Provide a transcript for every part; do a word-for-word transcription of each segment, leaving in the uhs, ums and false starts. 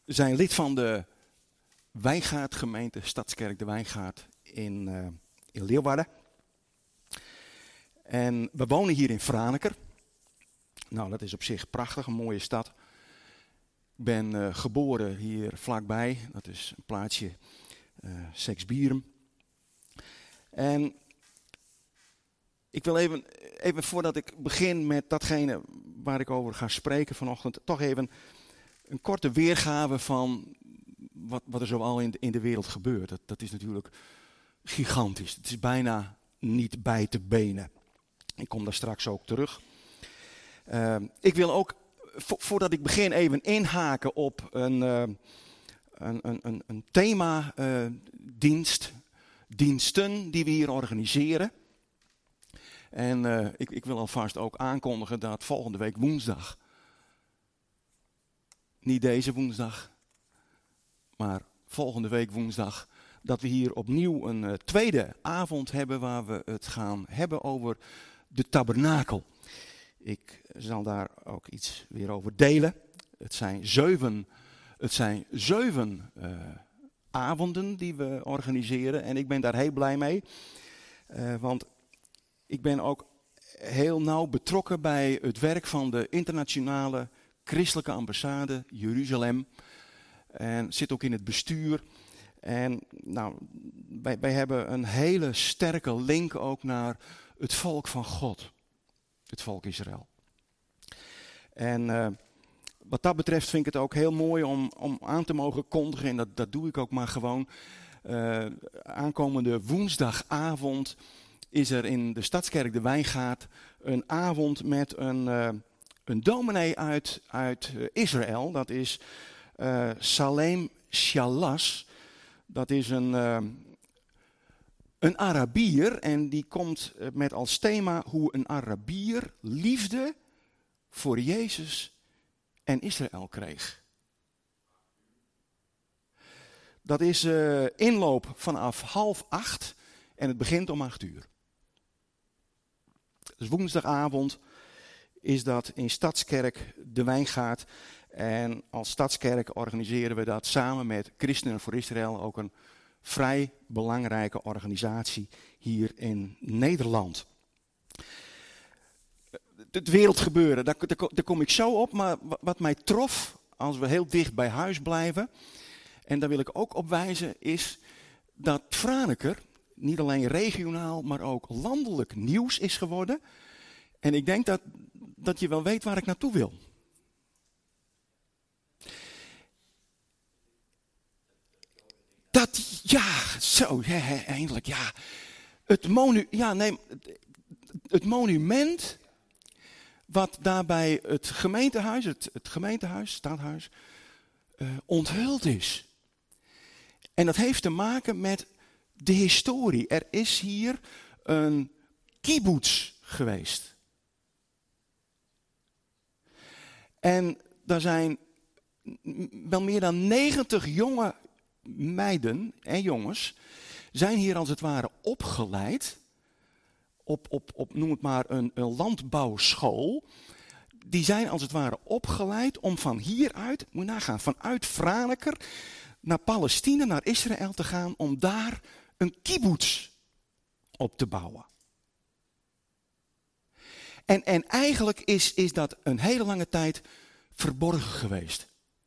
zijn lid van de Wijngaardgemeente, Stadskerk de Wijngaard in, uh, in Leeuwarden. En we wonen hier in Franeker. Nou, dat is op zich prachtig, een mooie stad. Ik ben uh, geboren hier vlakbij, dat is een plaatsje uh, Seksbierum. En ik wil even, even voordat ik begin met datgene waar ik over ga spreken vanochtend, toch even een korte weergave van wat, wat er zoal in, in de wereld gebeurt. Dat, dat is natuurlijk gigantisch. Het is bijna niet bij te benen. Ik kom daar straks ook terug. Uh, ik wil ook, vo- voordat ik begin, even inhaken op een, uh, een, een, een, een thema uh, dienst, diensten die we hier organiseren. En uh, ik, ik wil alvast ook aankondigen dat volgende week woensdag, niet deze woensdag, maar volgende week woensdag, dat we hier opnieuw een uh, tweede avond hebben waar we het gaan hebben over de tabernakel. Ik zal daar ook iets weer over delen. Het zijn zeven, het zijn zeven uh, avonden die we organiseren en ik ben daar heel blij mee. Uh, want ik ben ook heel nauw betrokken bij het werk van de internationale christelijke ambassade Jeruzalem. En zit ook in het bestuur. En nou, wij, wij hebben een hele sterke link ook naar het volk van God. Het volk Israël. En uh, wat dat betreft vind ik het ook heel mooi om, om aan te mogen kondigen. En dat, dat doe ik ook maar gewoon. Uh, aankomende woensdagavond is er in de Stadskerk de Wijngaard een avond met een, uh, een dominee uit, uit uh, Israël. Dat is uh, Salem Shalas. Dat is een, uh, een Arabier en die komt uh, met als thema hoe een Arabier liefde voor Jezus en Israël kreeg. Dat is uh, inloop vanaf half acht en het begint om acht uur. Dus woensdagavond is dat in Stadskerk de Wijngaard. En als Stadskerk organiseren we dat samen met Christenen voor Israël, ook een vrij belangrijke organisatie hier in Nederland. Het wereldgebeuren, daar, daar, daar kom ik zo op, maar wat mij trof, als we heel dicht bij huis blijven, en daar wil ik ook op wijzen, is dat Franeker niet alleen regionaal, maar ook landelijk nieuws is geworden. En ik denk dat, dat je wel weet waar ik naartoe wil. Dat, ja, zo, ja, eindelijk, ja. Het, monu, ja, nee, het monument wat daarbij het gemeentehuis, het, het gemeentehuis, stadhuis, uh, onthuld is. En dat heeft te maken met de historie. Er is hier een kibbutz geweest. En daar zijn wel meer dan negentig jonge meiden en jongens zijn hier als het ware opgeleid op, op, op noem het maar een, een landbouwschool. Die zijn als het ware opgeleid om van hieruit, moet je nagaan, vanuit Franeker naar Palestina, naar Israël te gaan om daar een kibbutz op te bouwen. En, en eigenlijk is, is dat een hele lange tijd verborgen geweest.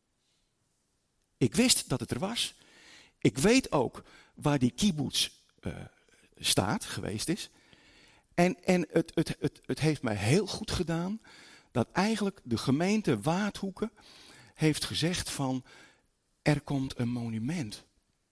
Ik wist dat het er was. Ik weet ook waar die kibbutz uh, staat, geweest is. En, en het, het, het, het heeft mij heel goed gedaan dat eigenlijk de gemeente Waardhoeken heeft gezegd van er komt een monument.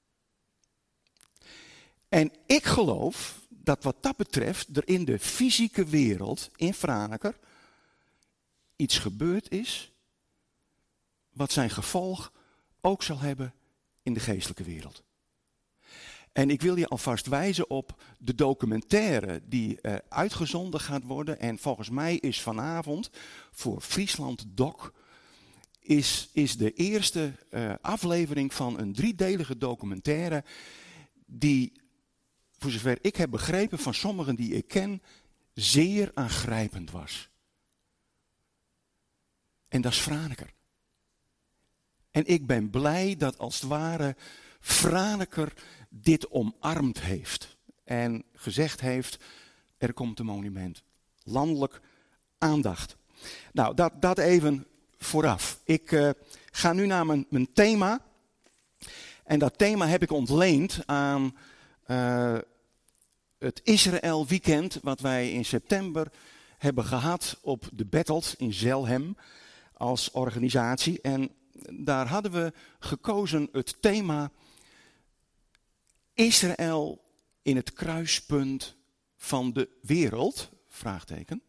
En ik geloof dat wat dat betreft er in de fysieke wereld in Franeker iets gebeurd is wat zijn gevolg ook zal hebben in de geestelijke wereld. En ik wil je alvast wijzen op de documentaire die uh, uitgezonden gaat worden. En volgens mij is vanavond voor Friesland Doc is, is de eerste uh, aflevering van een driedelige documentaire die, voor zover ik heb begrepen van sommigen die ik ken, zeer aangrijpend was. En dat is Franeker. En ik ben blij dat als het ware Franeker dit omarmd heeft. En gezegd heeft, er komt een monument. Landelijk aandacht. Nou, dat, dat even vooraf. Ik uh, ga nu naar mijn, mijn thema. En dat thema heb ik ontleend aan uh, het Israël Weekend, wat wij in september hebben gehad op de Battles in Zelhem als organisatie. En daar hadden we gekozen het thema Israël in het kruispunt van de wereld, vraagteken.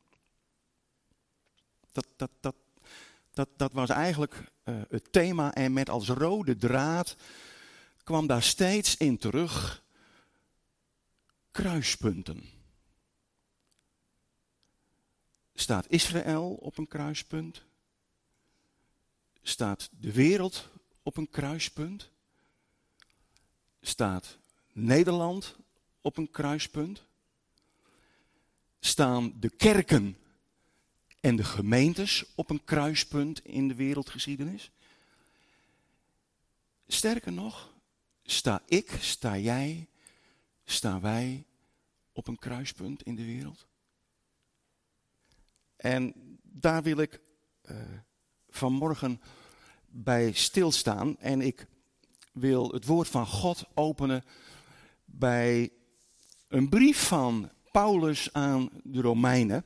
Dat, dat, dat, dat, dat was eigenlijk uh, het thema en met als rode draad kwam daar steeds in terug kruispunten. Staat Israël op een kruispunt? Staat de wereld op een kruispunt? Staat Nederland op een kruispunt? Staan de kerken en de gemeentes op een kruispunt in de wereldgeschiedenis? Sterker nog, sta ik, sta jij, staan wij op een kruispunt in de wereld? En daar wil ik uh, vanmorgen bij stilstaan. En ik wil het woord van God openen bij een brief van Paulus aan de Romeinen.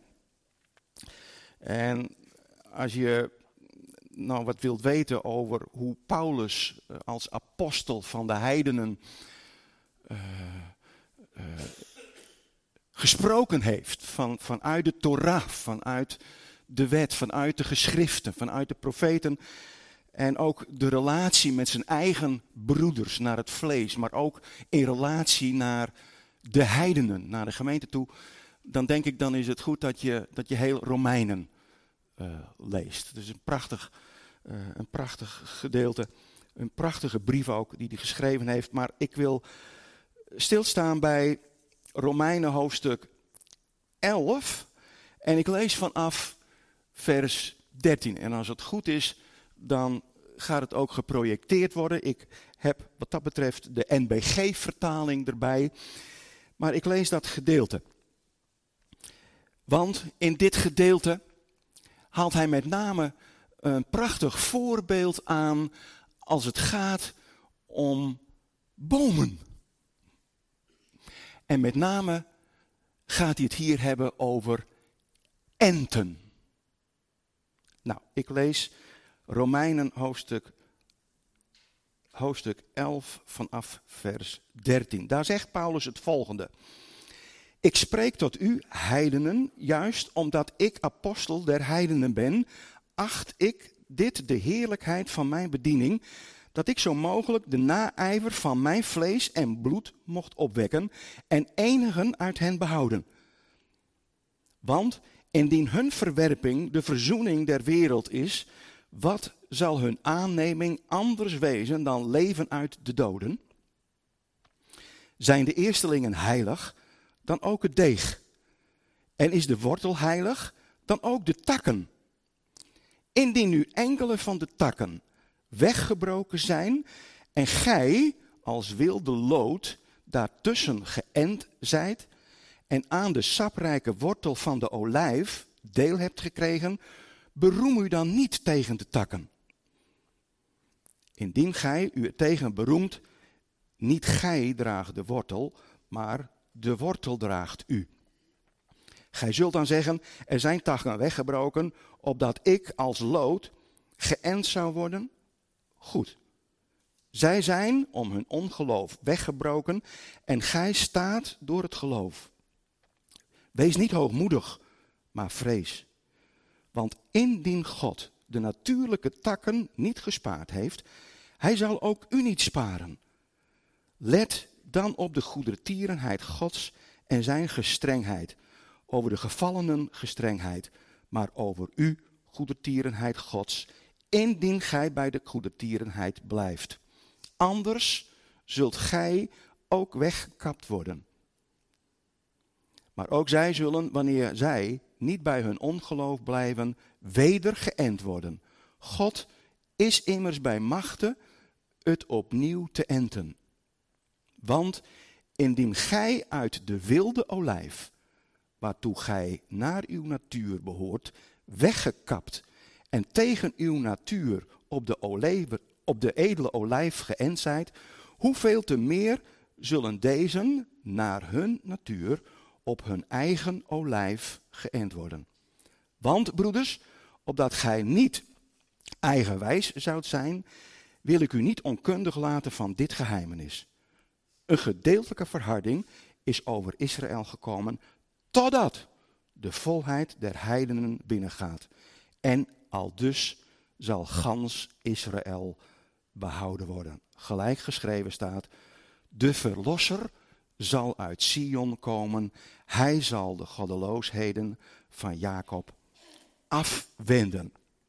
En als je nou wat wilt weten over hoe Paulus uh, als apostel van de heidenen uh, uh, gesproken heeft, van, vanuit de Torah, vanuit de wet, vanuit de geschriften, vanuit de profeten. En ook de relatie met zijn eigen broeders naar het vlees, maar ook in relatie naar de heidenen, naar de gemeente toe. Dan denk ik, dan is het goed dat je, dat je heel Romeinen uh, leest. Het is een prachtig, uh, een prachtig gedeelte, een prachtige brief ook die hij geschreven heeft. Maar ik wil stilstaan bij Romeinen hoofdstuk elf en ik lees vanaf vers dertien. En als het goed is, dan gaat het ook geprojecteerd worden. Ik heb wat dat betreft de N B G-vertaling erbij. Maar ik lees dat gedeelte. Want in dit gedeelte haalt hij met name een prachtig voorbeeld aan als het gaat om bomen. En met name gaat hij het hier hebben over enten. Nou, ik lees Romeinen hoofdstuk, hoofdstuk elf vanaf vers dertien. Daar zegt Paulus het volgende. Ik spreek tot u, heidenen, juist omdat ik apostel der heidenen ben, acht ik dit de heerlijkheid van mijn bediening, dat ik zo mogelijk de naijver van mijn vlees en bloed mocht opwekken en enigen uit hen behouden. Want indien hun verwerping de verzoening der wereld is, wat zal hun aanneming anders wezen dan leven uit de doden? Zijn de eerstelingen heilig, dan ook het deeg. En is de wortel heilig, dan ook de takken. Indien nu enkele van de takken weggebroken zijn en gij als wilde lood daartussen geënt zijt en aan de saprijke wortel van de olijf deel hebt gekregen, beroem u dan niet tegen de takken. Indien gij u er tegen beroemt, niet gij draagt de wortel, maar de wortel draagt u. Gij zult dan zeggen, er zijn takken weggebroken, opdat ik als lood geënt zou worden. Goed. Zij zijn om hun ongeloof weggebroken en gij staat door het geloof. Wees niet hoogmoedig, maar vrees. Want indien God de natuurlijke takken niet gespaard heeft, hij zal ook u niet sparen. Let dan op de goedertierenheid Gods en zijn gestrengheid. Over de gevallenen gestrengheid, maar over u goedertierenheid Gods, indien gij bij de goedertierenheid blijft. Anders zult gij ook weggekapt worden. Maar ook zij zullen, wanneer zij niet bij hun ongeloof blijven, weder geënt worden. God is immers bij machte het opnieuw te enten. Want indien gij uit de wilde olijf, waartoe gij naar uw natuur behoort, weggekapt en tegen uw natuur op de, olijf, op de edele olijf geënt zijt, hoeveel te meer zullen deze naar hun natuur op hun eigen olijf geënt worden. Want, broeders, opdat gij niet eigenwijs zoudt zijn, wil ik u niet onkundig laten van dit geheimenis. Een gedeeltelijke verharding is over Israël gekomen, totdat de volheid der heidenen binnengaat. En aldus zal gans Israël behouden worden. Gelijk geschreven staat, de verlosser zal uit Sion komen. Hij zal de goddeloosheden van Jacob afwenden.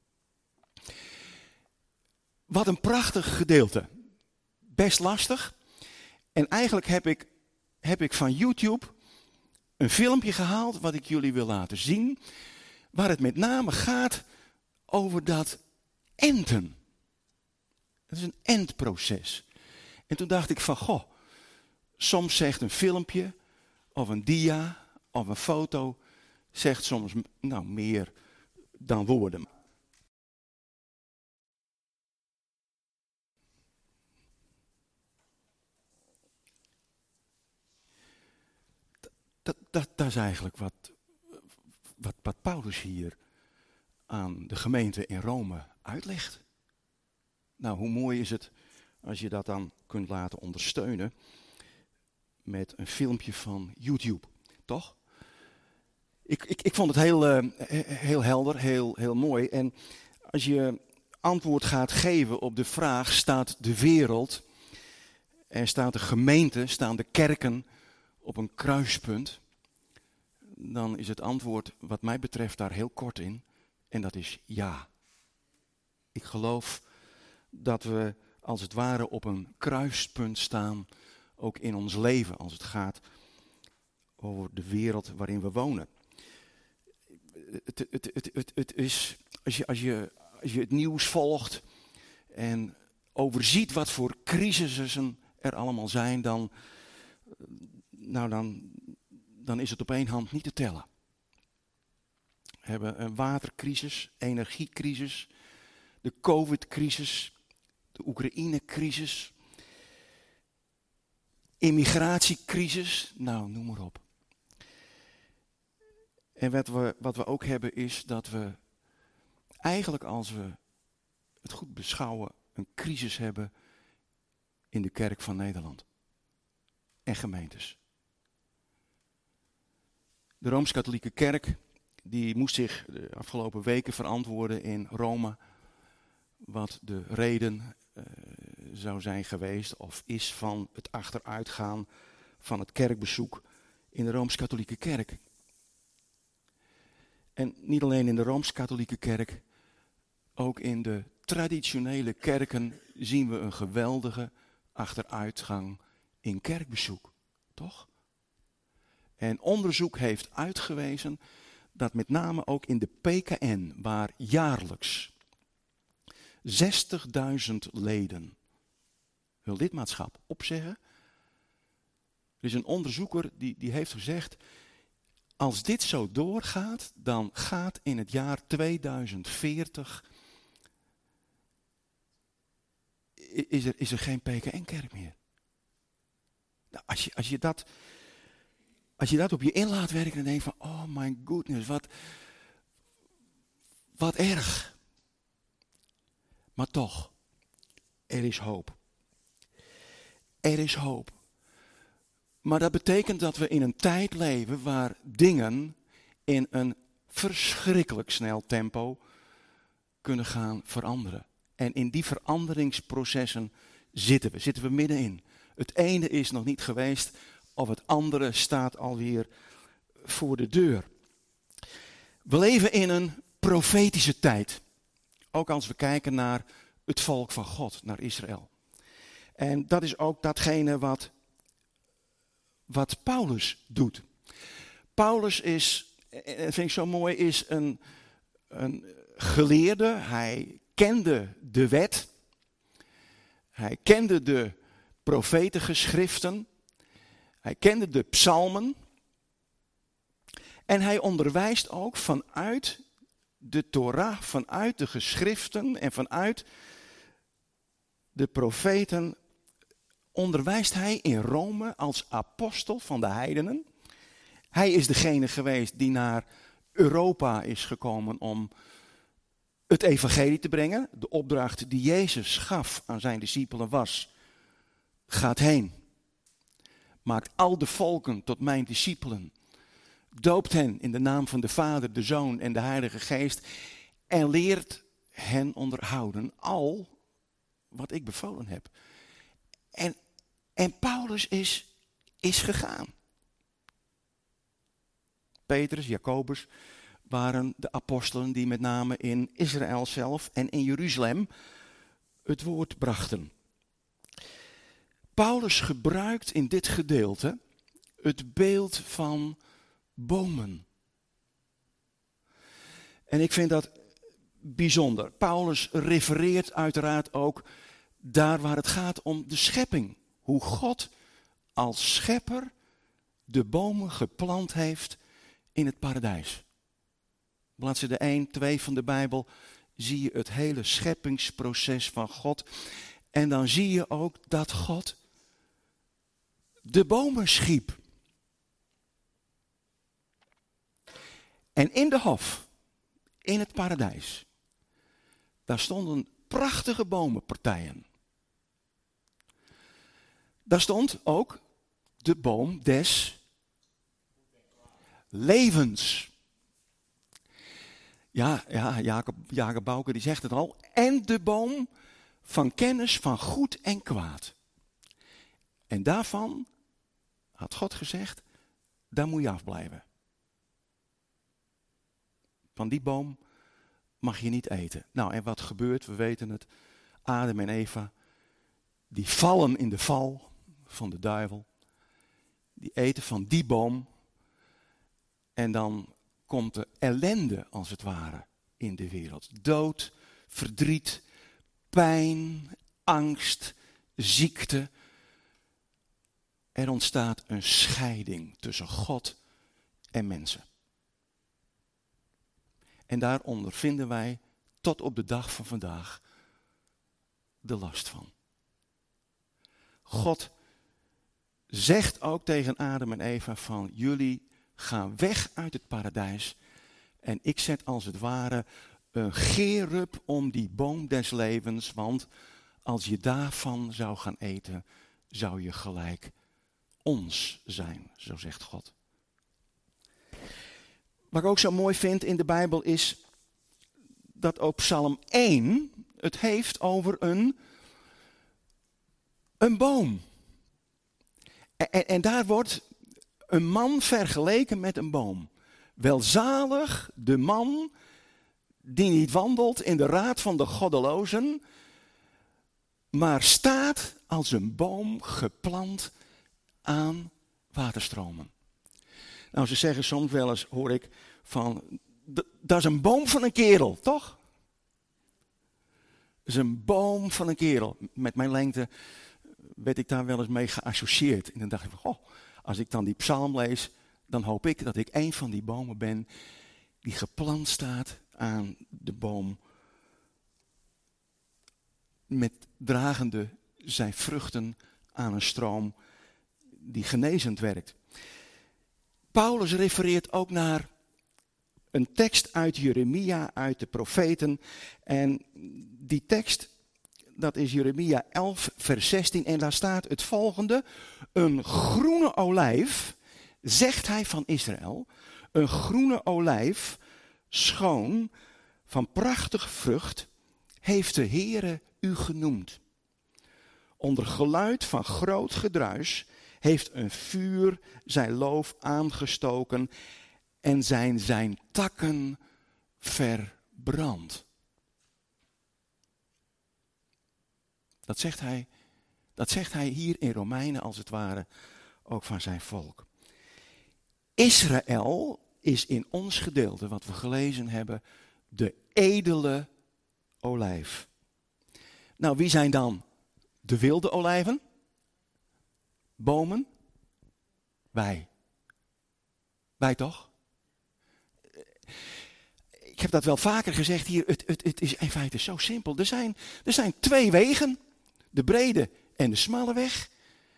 Wat een prachtig gedeelte. Best lastig. En eigenlijk heb ik, heb ik van YouTube een filmpje gehaald wat ik jullie wil laten zien. Waar het met name gaat over dat enten. Dat is een entproces. En toen dacht ik van, goh, soms zegt een filmpje of een dia of een foto, zegt soms nou meer dan woorden. Dat, dat, dat is eigenlijk wat, wat, wat Paulus hier aan de gemeente in Rome uitlegt. Nou, hoe mooi is het als je dat dan kunt laten ondersteunen met een filmpje van YouTube, toch? Ik, ik, ik vond het heel, uh, heel helder, heel, heel mooi. En als je antwoord gaat geven op de vraag, staat de wereld en staat de gemeente, staan de kerken op een kruispunt, dan is het antwoord wat mij betreft daar heel kort in. En dat is ja. Ik geloof dat we als het ware op een kruispunt staan, ook in ons leven, als het gaat over de wereld waarin we wonen. Het, het, het, het, het is, als je, als, je, als je het nieuws volgt en overziet wat voor crisissen er allemaal zijn, dan, nou dan, dan is het op één hand niet te tellen. We hebben een watercrisis, energiecrisis, de COVID-crisis, de Oekraïne-crisis, immigratiecrisis, nou noem maar op. En wat we, wat we ook hebben is dat we eigenlijk als we het goed beschouwen een crisis hebben in de kerk van Nederland en gemeentes. De Rooms-Katholieke Kerk die moest zich de afgelopen weken verantwoorden in Rome wat de reden uh, zou zijn geweest of is van het achteruitgaan van het kerkbezoek in de Rooms-Katholieke Kerk. En niet alleen in de Rooms-Katholieke Kerk, ook in de traditionele kerken zien we een geweldige achteruitgang in kerkbezoek, toch? En onderzoek heeft uitgewezen dat met name ook in de P K N, waar jaarlijks zestigduizend leden hun lidmaatschap opzeggen. Er is een onderzoeker die, die heeft gezegd, als dit zo doorgaat, dan gaat in het jaar tweeduizend veertig, is er, is er geen P K N-kerk meer. Nou, als je, als je dat... Als je dat op je in laat werken, dan denk je van, oh my goodness, wat, wat erg. Maar toch, er is hoop. Er is hoop. Maar dat betekent dat we in een tijd leven waar dingen in een verschrikkelijk snel tempo kunnen gaan veranderen. En in die veranderingsprocessen zitten we, zitten we middenin. Het ene is nog niet geweest, of het andere staat alweer voor de deur. We leven in een profetische tijd. Ook als we kijken naar het volk van God, naar Israël. En dat is ook datgene wat, wat Paulus doet. Paulus is, dat vind ik zo mooi, is een, een geleerde. Hij kende de wet. Hij kende de profetengeschriften. Hij kende de psalmen. En hij onderwijst ook vanuit de Torah, vanuit de geschriften en vanuit de profeten onderwijst hij in Rome als apostel van de heidenen. Hij is degene geweest die naar Europa is gekomen om het evangelie te brengen. De opdracht die Jezus gaf aan zijn discipelen was: gaat heen, maakt al de volken tot mijn discipelen. Doopt hen in de naam van de Vader, de Zoon en de Heilige Geest. En leert hen onderhouden al wat ik bevolen heb. En, en Paulus is, is gegaan. Petrus, Jacobus waren de apostelen die met name in Israël zelf en in Jeruzalem het woord brachten. Paulus gebruikt in dit gedeelte het beeld van bomen. En ik vind dat bijzonder. Paulus refereert uiteraard ook daar waar het gaat om de schepping. Hoe God als schepper de bomen geplant heeft in het paradijs. Bladzijde één, twee van de Bijbel zie je het hele scheppingsproces van God. En dan zie je ook dat God de bomen schiep. En in de hof, in het paradijs, daar stonden prachtige bomenpartijen. Daar stond ook de boom des levens. Ja, ja Jacob, Jacob Bouke die zegt het al. En de boom van kennis van goed en kwaad. En daarvan had God gezegd, daar moet je afblijven. Van die boom mag je niet eten. Nou, en wat gebeurt? We weten het. Adam en Eva, die vallen in de val van de duivel. Die eten van die boom. En dan komt er ellende, als het ware, in de wereld. Dood, verdriet, pijn, angst, ziekte. Er ontstaat een scheiding tussen God en mensen. En daaronder vinden wij tot op de dag van vandaag de last van. God zegt ook tegen Adam en Eva van jullie gaan weg uit het paradijs. En ik zet als het ware een gerub om die boom des levens. Want als je daarvan zou gaan eten, zou je gelijk ons zijn, zo zegt God. Wat ik ook zo mooi vind in de Bijbel is dat ook Psalm één het heeft over een, een boom. En, en daar wordt een man vergeleken met een boom. Welzalig de man die niet wandelt in de raad van de goddelozen, maar staat als een boom geplant aan waterstromen. Nou, ze zeggen soms wel eens, hoor ik, van, dat is een boom van een kerel, toch? Dat is een boom van een kerel. Met mijn lengte werd ik daar wel eens mee geassocieerd. En dan dacht ik van, goh, als ik dan die psalm lees, dan hoop ik dat ik een van die bomen ben die geplant staat aan de boom. Met dragende zijn vruchten aan een stroom die genezend werkt. Paulus refereert ook naar een tekst uit Jeremia, uit de profeten. En die tekst, dat is Jeremia elf, vers zestien. En daar staat het volgende. Een groene olijf, zegt hij van Israël. Een groene olijf, schoon, van prachtige vrucht, heeft de Heere u genoemd. Onder geluid van groot gedruis heeft een vuur zijn loof aangestoken en zijn zijn takken verbrand. Dat zegt hij, dat zegt hij hier in Romeinen als het ware ook van zijn volk. Israël is in ons gedeelte, wat we gelezen hebben, de edele olijf. Nou, wie zijn dan de wilde olijven? Bomen? Wij. Wij toch? Ik heb dat wel vaker gezegd hier. Het, het, het is in feite zo simpel. Er zijn, er zijn twee wegen. De brede en de smalle weg.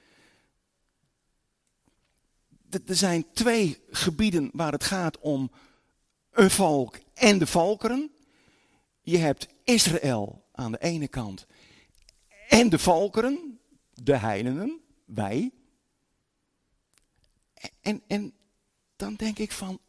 Er zijn twee gebieden waar het gaat om een volk en de volkeren. Je hebt Israël aan de ene kant en de volkeren, de heidenen, wij. En, en dan denk ik van,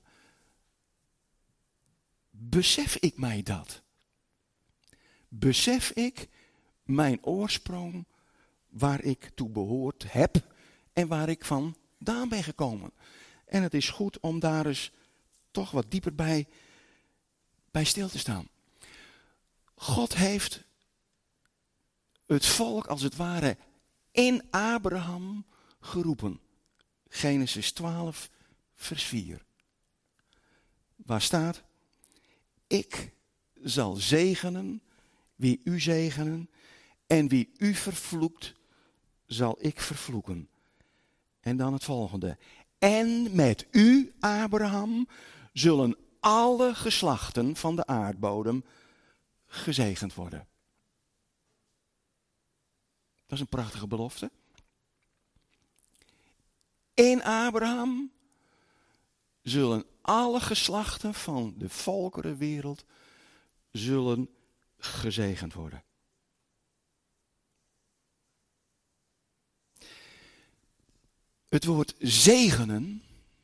besef ik mij dat? Besef ik mijn oorsprong waar ik toe behoord heb en waar ik vandaan ben gekomen? En het is goed om daar eens toch wat dieper bij, bij stil te staan. God heeft het volk als het ware in Abraham geroepen. Genesis twaalf, vers vier. Waar staat: ik zal zegenen wie u zegenen en wie u vervloekt, zal ik vervloeken. En dan het volgende. En met u, Abraham, zullen alle geslachten van de aardbodem gezegend worden. Dat is een prachtige belofte. In Abraham zullen alle geslachten van de volkerenwereld zullen gezegend worden. Het woord zegenen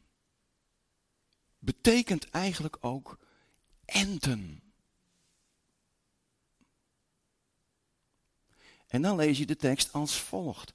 betekent eigenlijk ook enten. En dan lees je de tekst als volgt.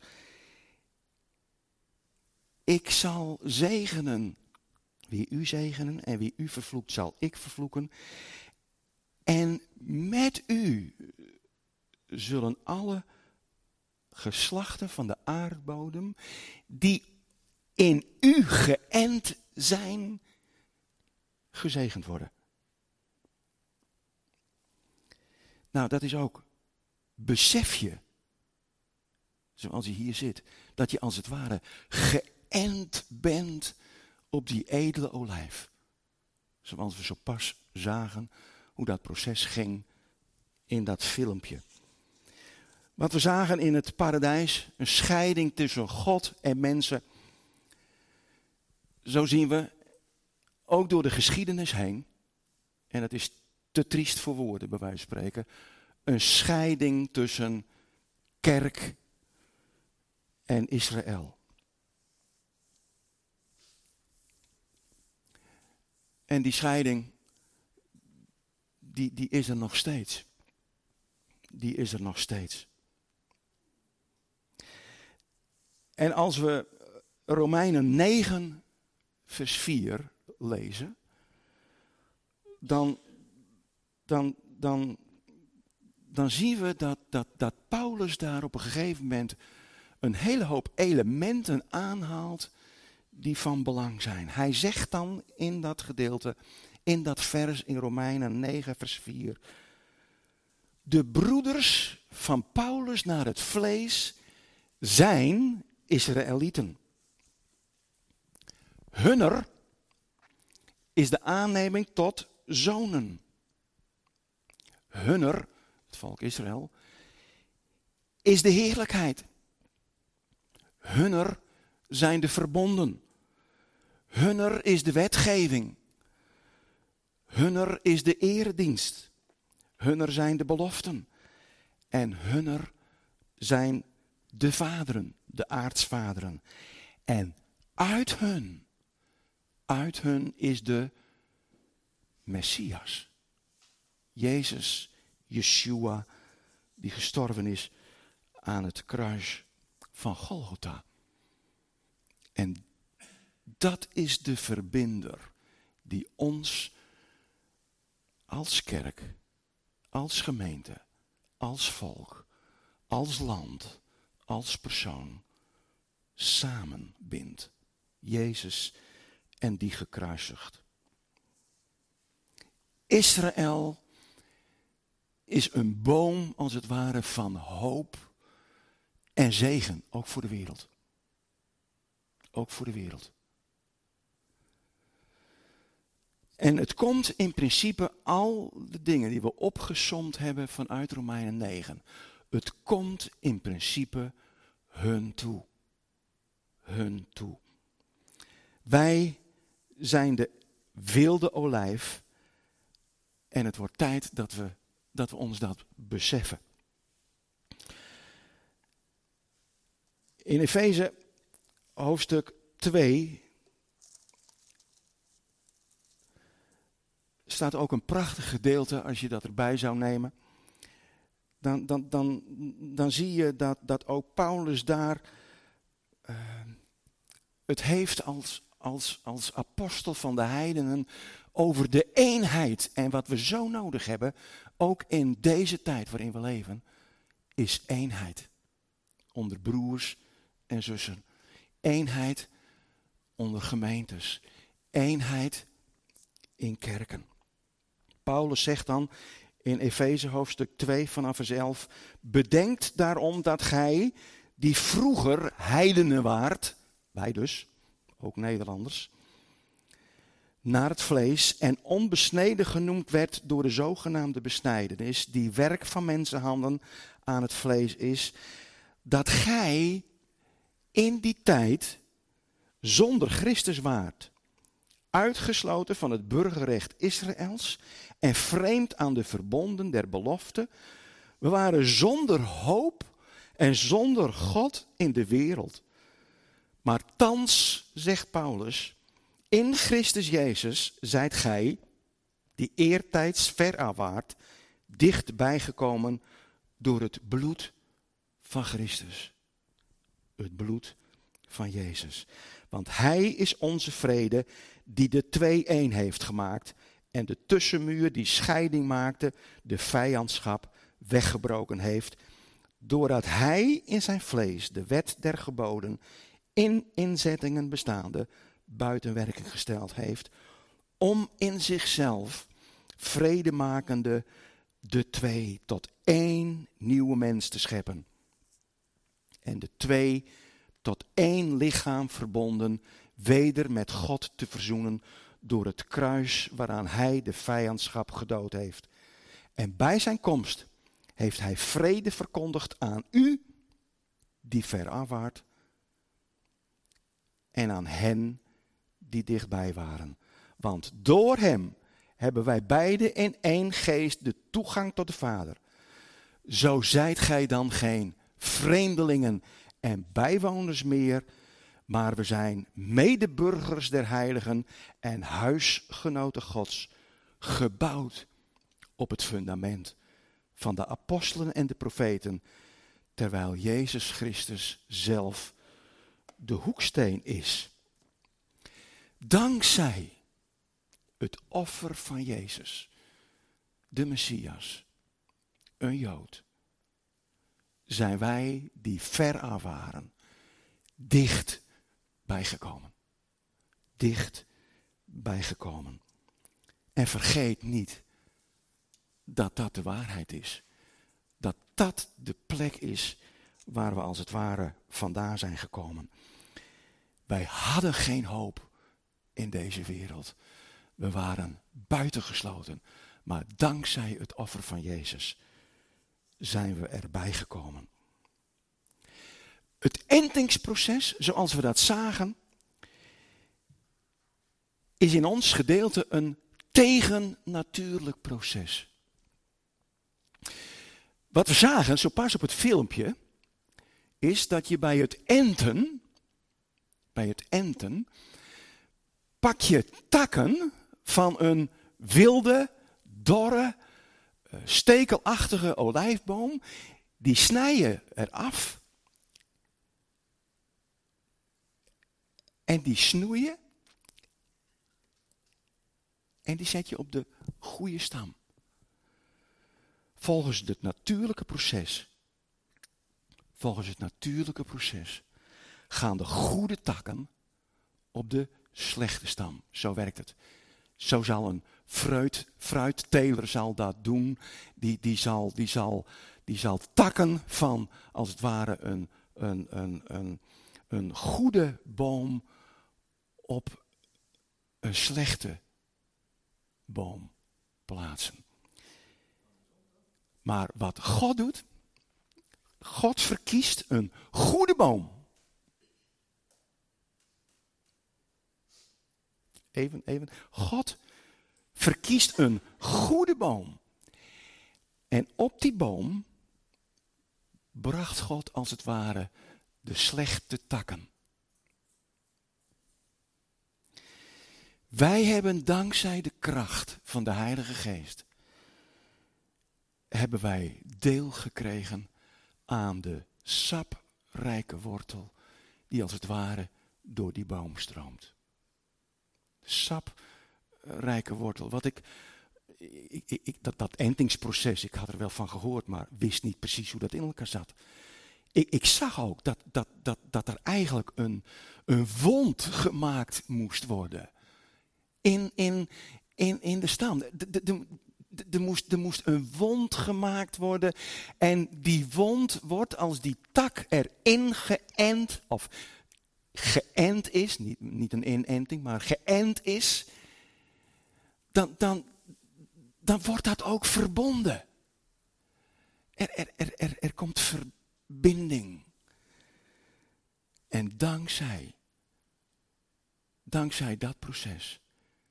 Ik zal zegenen wie u zegenen en wie u vervloekt zal ik vervloeken. En met u zullen alle geslachten van de aardbodem die in u geënt zijn, gezegend worden. Nou, dat is ook, besef je, zoals je hier zit, dat je als het ware geënt bent op die edele olijf. Zoals we zo pas zagen hoe dat proces ging in dat filmpje. Wat we zagen in het paradijs, een scheiding tussen God en mensen. Zo zien we ook door de geschiedenis heen, en het is te triest voor woorden bij wijze van spreken, een scheiding tussen kerk en Israël. En die scheiding, die, die is er nog steeds. Die is er nog steeds. En als we Romeinen negen, vers vier lezen, dan, dan, dan, dan zien we dat, dat, dat Paulus daar op een gegeven moment een hele hoop elementen aanhaalt die van belang zijn. Hij zegt dan in dat gedeelte, in dat vers in Romeinen negen, vers vier. De broeders van Paulus naar het vlees zijn Israëlieten. Hunner is de aanneming tot zonen. Hunner, het volk Israël, is de heerlijkheid. Hunner zijn de verbonden. Hunner is de wetgeving. Hunner is de eredienst. Hunner zijn de beloften. En hunner zijn de vaderen, de aartsvaderen. En uit hun, uit hun is de Messias. Jezus, Yeshua, die gestorven is aan het kruis van Golgotha. En dat is de verbinder die ons als kerk, als gemeente, als volk, als land, als persoon samenbindt. Jezus en die gekruisigd. Israël is een boom als het ware van hoop en zegen, ook voor de wereld. Ook voor de wereld. En het komt in principe al de dingen die we opgesomd hebben vanuit Romeinen negen. Het komt in principe hun toe. Hun toe. Wij zijn de wilde olijf en het wordt tijd dat we, dat we ons dat beseffen. In Efeze hoofdstuk twee staat ook een prachtig gedeelte, als je dat erbij zou nemen. Dan, dan, dan, dan zie je dat, dat ook Paulus daar uh, het heeft als, als, als apostel van de heidenen over de eenheid. En wat we zo nodig hebben, ook in deze tijd waarin we leven, is eenheid. Onder broers en zussen. Eenheid onder gemeentes. Eenheid in kerken. Paulus zegt dan in Efeze hoofdstuk twee vanaf vers elf. Bedenkt daarom dat gij, die vroeger heidenen waart, wij dus, ook Nederlanders, naar het vlees en onbesneden genoemd werd door de zogenaamde besnijdenis, die werk van mensenhanden aan het vlees is, dat gij in die tijd zonder Christus waart, uitgesloten van het burgerrecht Israëls en vreemd aan de verbonden der belofte. We waren zonder hoop en zonder God in de wereld. Maar thans, zegt Paulus, in Christus Jezus zijt gij, die eertijds veraf waart, dichtbij gekomen door het bloed van Christus. Het bloed van Jezus. Want hij is onze vrede die de twee-een heeft gemaakt en de tussenmuur die scheiding maakte, de vijandschap weggebroken heeft, doordat hij in zijn vlees de wet der geboden in inzettingen bestaande buiten werking gesteld heeft, om in zichzelf vredemakende de twee tot één nieuwe mens te scheppen. En de twee tot één lichaam verbonden, weder met God te verzoenen door het kruis waaraan hij de vijandschap gedood heeft. En bij zijn komst heeft hij vrede verkondigd aan u, die veraf waart, en aan hen die dichtbij waren. Want door hem hebben wij beide in één geest de toegang tot de Vader. Zo zijt gij dan geen vreemdelingen en bijwoners meer, maar we zijn medeburgers der heiligen en huisgenoten Gods, gebouwd op het fundament van de apostelen en de profeten, terwijl Jezus Christus zelf de hoeksteen is. Dankzij het offer van Jezus, de Messias, een Jood, zijn wij die veraf waren, dicht bijgekomen. Dicht bijgekomen. En vergeet niet dat dat de waarheid is. Dat dat de plek is waar we als het ware vandaan zijn gekomen. Wij hadden geen hoop in deze wereld. We waren buitengesloten. Maar dankzij het offer van Jezus zijn we erbij gekomen. Het entingsproces, zoals we dat zagen, is in ons gedeelte een tegennatuurlijk proces. Wat we zagen, zo pas op het filmpje, is dat je bij het enten, bij het enten, pak je takken van een wilde, dorre, stekelachtige olijfboom, die snij je eraf en die snoeien en die zet je op de goede stam. Volgens het natuurlijke proces, volgens het natuurlijke proces, gaan de goede takken op de slechte stam. Zo werkt het. Zo zal een fruit, fruitteler zal dat doen. Die, die, zal, die, zal, die zal takken van, als het ware, een, een, een, een, een goede boom op een slechte boom plaatsen. Maar wat God doet, God verkiest een goede boom. Even, even. God verkiest een goede boom. En op die boom bracht God als het ware de slechte takken. Wij hebben dankzij de kracht van de Heilige Geest, hebben wij deel gekregen aan de saprijke wortel die als het ware door die boom stroomt. Saprijke wortel. Wat ik, ik, ik, dat, dat entingsproces, ik had er wel van gehoord, maar wist niet precies hoe dat in elkaar zat. Ik, ik zag ook dat, dat, dat, dat er eigenlijk een, een wond gemaakt moest worden. In, in, in, in de stam. De, de, de, de, er, moest, er moest een wond gemaakt worden. En die wond wordt, als die tak erin geënt, of geënt is, niet, niet een inenting, maar geënt is, dan, dan, dan wordt dat ook verbonden. Er, er, er, er, er komt verbinding. En dankzij, dankzij dat proces,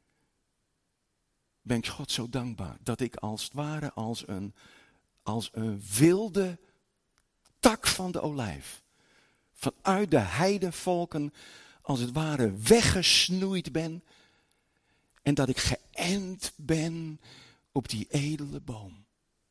ben ik God zo dankbaar dat ik als het ware als een, als een wilde tak van de olijf, vanuit de heidenvolken als het ware weggesnoeid ben en dat ik geënt ben op die edele boom.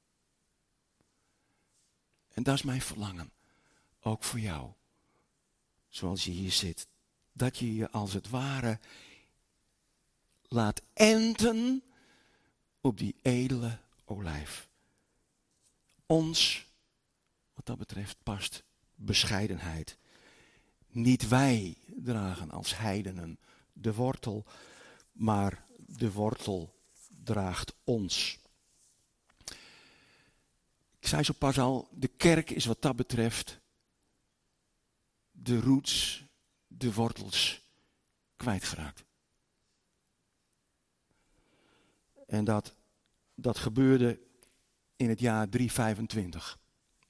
En dat is mijn verlangen, ook voor jou, zoals je hier zit, dat je je als het ware laat enten op die edele olijf. Ons, wat dat betreft, past bescheidenheid. Niet wij dragen als heidenen de wortel, maar de wortel draagt ons. Ik zei zo pas al, de kerk is wat dat betreft de roots, de wortels kwijtgeraakt. En dat, dat gebeurde in het jaar driehonderdvijfentwintig.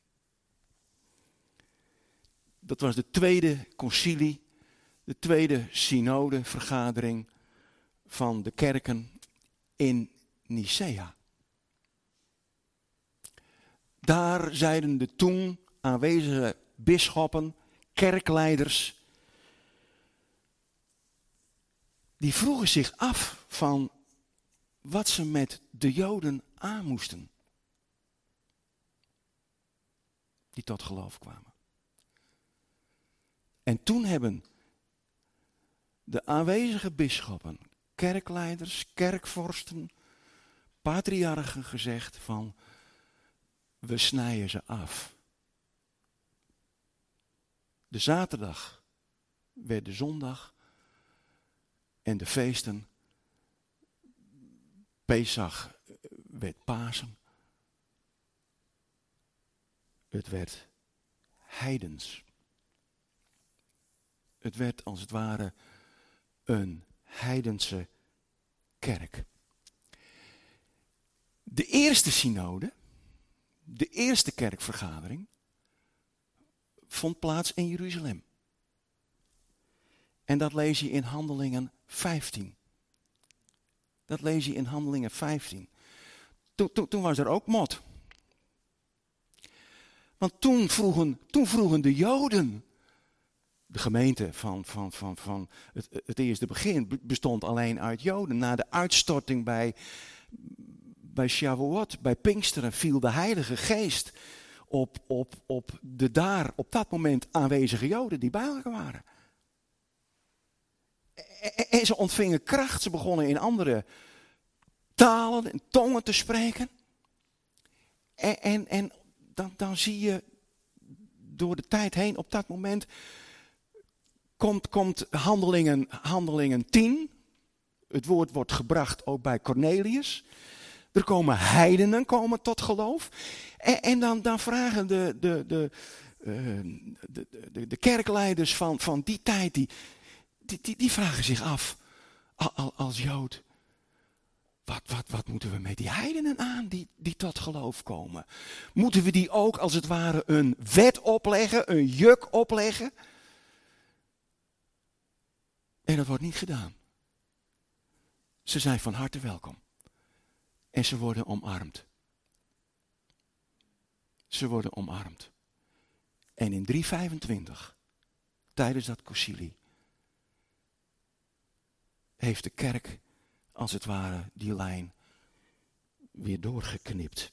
Dat was de tweede concilie, de tweede synodevergadering van de kerken in Nicea. Daar zeiden de toen aanwezige bisschoppen, kerkleiders, die vroegen zich af van wat ze met de Joden aan moesten. Die tot geloof kwamen. En toen hebben de aanwezige bisschoppen, kerkleiders, kerkvorsten, patriarchen gezegd van we snijden ze af. De zaterdag werd de zondag en de feesten, Pesach werd Pasen. Het werd heidens. Het werd als het ware een heidense kerk. De eerste synode, de eerste kerkvergadering, vond plaats in Jeruzalem. En dat lees je in Handelingen vijftien. Dat lees je in Handelingen vijftien. Toen, toen, toen was er ook mot. Want toen vroegen, toen vroegen de Joden, de gemeente van, van, van, van het, het eerste begin bestond alleen uit Joden. Na de uitstorting bij, bij Shavuot, bij Pinksteren, viel de Heilige Geest op, op, op de daar op dat moment aanwezige Joden die bij elkaar waren. En ze ontvingen kracht, ze begonnen in andere talen en tongen te spreken. En, en, en dan, dan zie je door de tijd heen, op dat moment komt, komt handelingen, handelingen tien, Het woord wordt gebracht ook bij Cornelius. Er komen heidenen komen tot geloof. En, en dan, dan vragen de, de, de, uh, de, de, de kerkleiders van, van die tijd, die, die, die, die vragen zich af, al, als Jood, wat, wat, wat moeten we met die heidenen aan die, die tot geloof komen? Moeten we die ook als het ware een wet opleggen, een juk opleggen? En dat wordt niet gedaan. Ze zijn van harte welkom. En ze worden omarmd. Ze worden omarmd. En in driehonderdvijfentwintig, tijdens dat concilie, heeft de kerk als het ware die lijn weer doorgeknipt.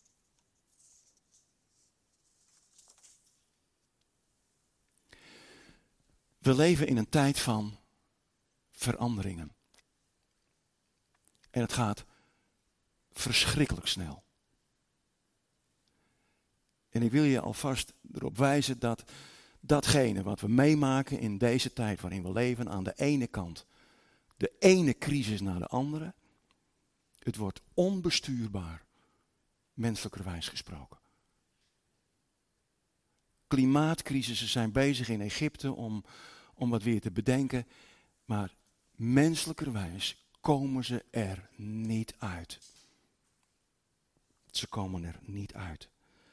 We leven in een tijd van veranderingen. En het gaat verschrikkelijk snel. En ik wil je alvast erop wijzen dat datgene wat we meemaken in deze tijd waarin we leven, aan de ene kant de ene crisis na de andere, het wordt onbestuurbaar, menselijkerwijs gesproken. Klimaatcrisissen zijn bezig in Egypte om, om wat weer te bedenken, maar menselijkerwijs komen ze er niet uit. Ze komen er niet uit.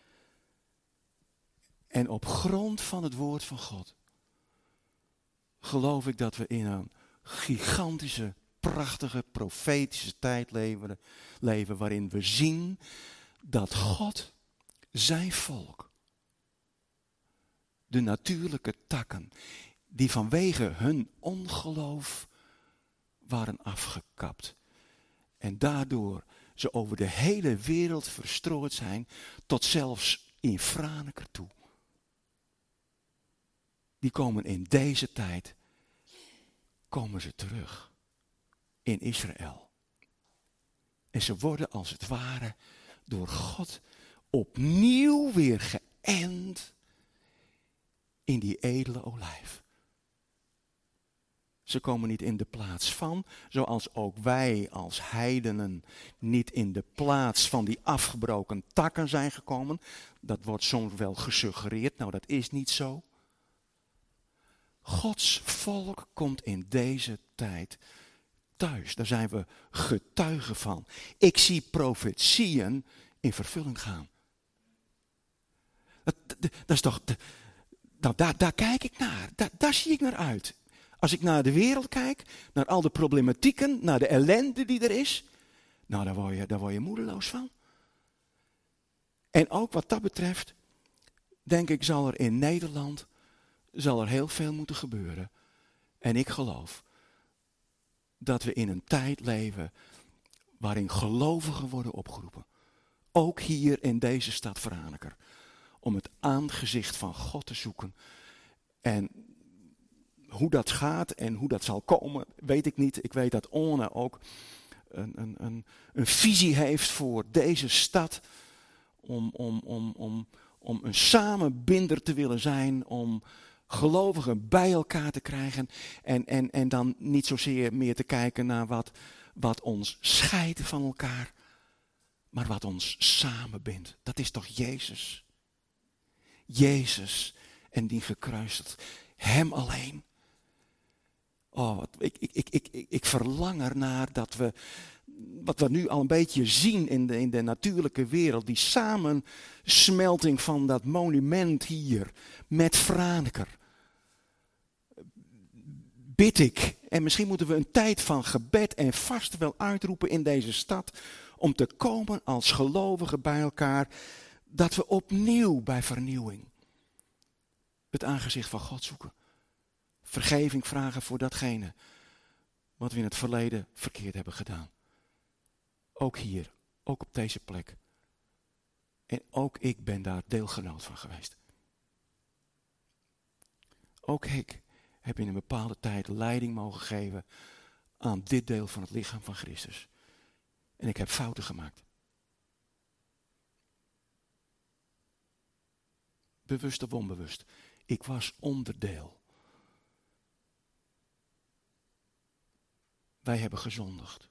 En op grond van het woord van God geloof ik dat we in een gigantische, prachtige, profetische tijd leven, leven waarin we zien dat God zijn volk, de natuurlijke takken, die vanwege hun ongeloof waren afgekapt en daardoor ze over de hele wereld verstrooid zijn, tot zelfs in Franeker toe. Die komen in deze tijd, komen ze terug in Israël. En ze worden als het ware door God opnieuw weer geënt in die edele olijf. Ze komen niet in de plaats van, zoals ook wij als heidenen niet in de plaats van die afgebroken takken zijn gekomen. Dat wordt soms wel gesuggereerd, nou dat is niet zo. Gods volk komt in deze tijd thuis. Daar zijn we getuigen van. Ik zie profetieën in vervulling gaan. Dat, dat, dat is toch, dat, nou, daar, daar kijk ik naar. Daar, daar zie ik naar uit. Als ik naar de wereld kijk, naar al de problematieken, naar de ellende die er is, nou daar word je, daar word je moedeloos van. En ook wat dat betreft, denk ik, zal er in Nederland zal er heel veel moeten gebeuren. En ik geloof dat we in een tijd leven waarin gelovigen worden opgeroepen. Ook hier in deze stad Franeker. Om het aangezicht van God te zoeken. En hoe dat gaat en hoe dat zal komen, weet ik niet. Ik weet dat One ook een, een, een, een visie heeft voor deze stad. Om, om, om, om, om een samenbinder te willen zijn. Om gelovigen bij elkaar te krijgen. En, en, en dan niet zozeer meer te kijken naar wat, wat ons scheidt van elkaar. Maar wat ons samenbindt. Dat is toch Jezus. Jezus en die gekruisigd. Hem alleen. Oh, wat, ik, ik, ik, ik, ik verlang ernaar dat we, wat we nu al een beetje zien in de, in de natuurlijke wereld, die samensmelting van dat monument hier met Franeker. Bid ik, en misschien moeten we een tijd van gebed en vast wel uitroepen in deze stad, om te komen als gelovigen bij elkaar, dat we opnieuw bij vernieuwing het aangezicht van God zoeken. Vergeving vragen voor datgene wat we in het verleden verkeerd hebben gedaan. Ook hier, ook op deze plek. En ook ik ben daar deelgenoot van geweest. Ook ik heb in een bepaalde tijd leiding mogen geven aan dit deel van het lichaam van Christus. En ik heb fouten gemaakt. Bewust of onbewust. Ik was onderdeel wij hebben gezondigd.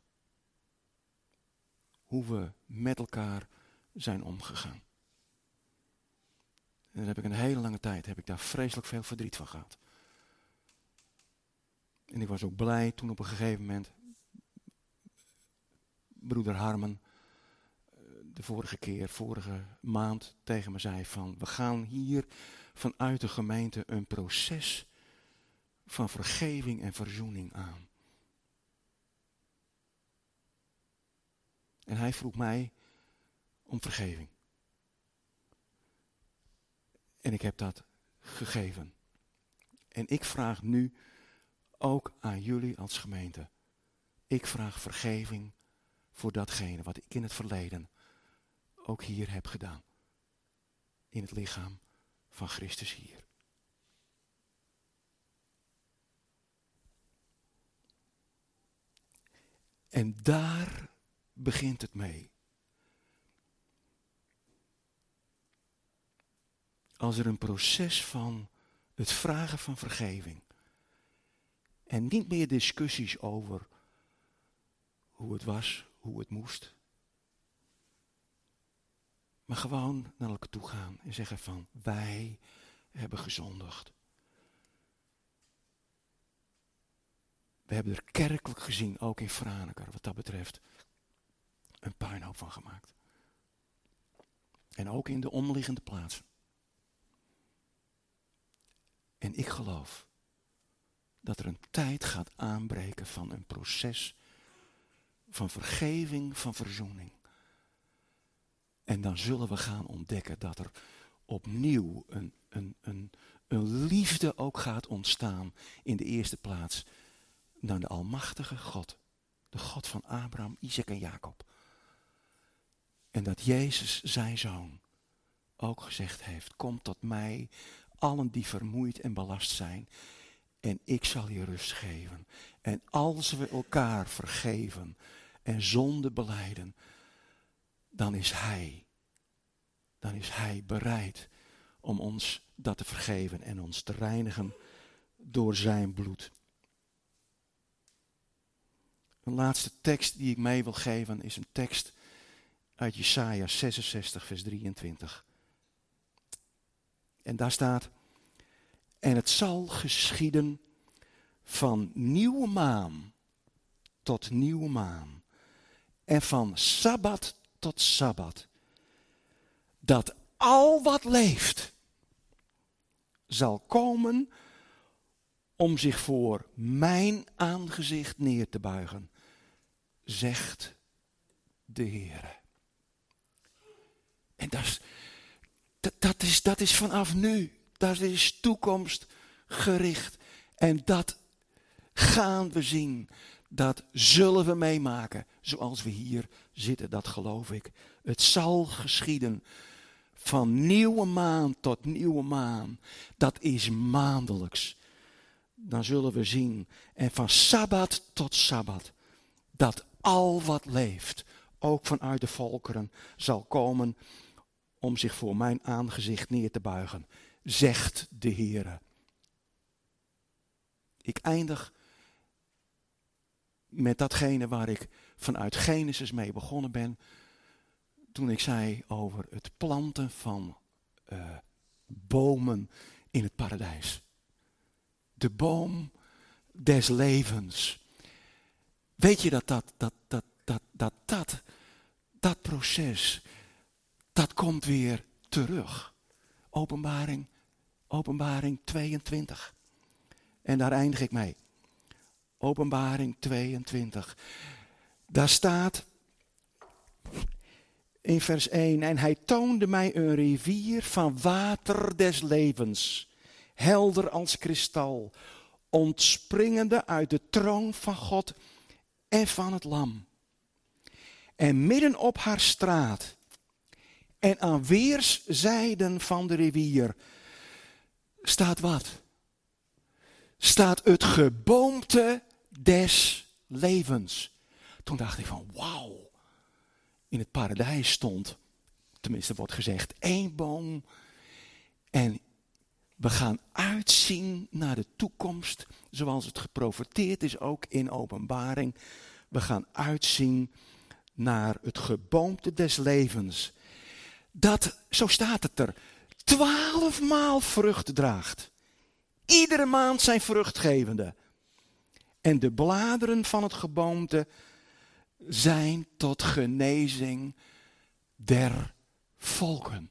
Hoe we met elkaar zijn omgegaan. En daar heb ik een hele lange tijd, heb ik daar vreselijk veel verdriet van gehad. En ik was ook blij toen op een gegeven moment broeder Harmen de vorige keer, vorige maand tegen me zei van, we gaan hier vanuit de gemeente een proces van vergeving en verzoening aan. En hij vroeg mij om vergeving. En ik heb dat gegeven. En ik vraag nu ook aan jullie als gemeente. Ik vraag vergeving voor datgene wat ik in het verleden ook hier heb gedaan. In het lichaam van Christus hier. En daar begint het mee. Als er een proces van het vragen van vergeving en niet meer discussies over hoe het was, hoe het moest, maar gewoon naar elkaar toe gaan en zeggen van, wij hebben gezondigd. We hebben er kerkelijk gezien, ook in Franeker, wat dat betreft, een puinhoop van gemaakt. En ook in de omliggende plaatsen. En ik geloof dat er een tijd gaat aanbreken van een proces van vergeving, van verzoening. En dan zullen we gaan ontdekken dat er opnieuw een, een, een, een liefde ook gaat ontstaan in de eerste plaats naar de almachtige God. De God van Abraham, Isaac en Jacob. En dat Jezus, zijn zoon, ook gezegd heeft, kom tot mij, allen die vermoeid en belast zijn, en ik zal je rust geven. En als we elkaar vergeven en zonde belijden, dan is Hij, dan is Hij bereid om ons dat te vergeven en ons te reinigen door zijn bloed. Een laatste tekst die ik mee wil geven is een tekst uit Jesaja zesenzestig vers drieëntwintig. En daar staat, en het zal geschieden van nieuwe maan tot nieuwe maan en van sabbat tot sabbat, dat al wat leeft zal komen om zich voor mijn aangezicht neer te buigen, zegt de Heere. En dat is, dat, dat is, dat is vanaf nu, dat is toekomstgericht. En dat gaan we zien, dat zullen we meemaken, zoals we hier zitten, dat geloof ik. Het zal geschieden van nieuwe maan tot nieuwe maan, dat is maandelijks. Dan zullen we zien, en van sabbat tot sabbat, dat al wat leeft, ook vanuit de volkeren, zal komen om zich voor mijn aangezicht neer te buigen, zegt de Heere. Ik eindig met datgene waar ik vanuit Genesis mee begonnen ben, toen ik zei over het planten van uh, bomen in het paradijs. De boom des levens. Weet je dat dat, dat, dat, dat, dat, dat, dat proces, dat komt weer terug. Openbaring, openbaring tweeëntwintig. En daar eindig ik mee. Openbaring tweeëntwintig. Daar staat in vers één. En hij toonde mij een rivier van water des levens. Helder als kristal. Ontspringende uit de troon van God en van het lam. En midden op haar straat. En aan weerszijden van de rivier. Staat wat? Staat het geboomte des levens. Toen dacht ik van wauw. In het paradijs stond, tenminste wordt gezegd, één boom. En We gaan uitzien naar de toekomst, zoals het geprofeteerd is ook in Openbaring. We gaan uitzien naar het geboomte des levens. Dat, zo staat het er, twaalfmaal vrucht draagt. Iedere maand zijn vruchtgevende. En de bladeren van het geboomte zijn tot genezing der volken.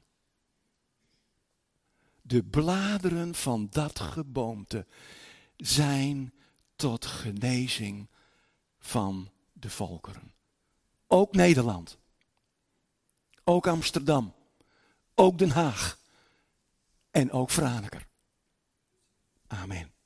De bladeren van dat geboomte zijn tot genezing van de volkeren. Ook Nederland. Ook Amsterdam. Ook Den Haag. En ook Franeker. Amen.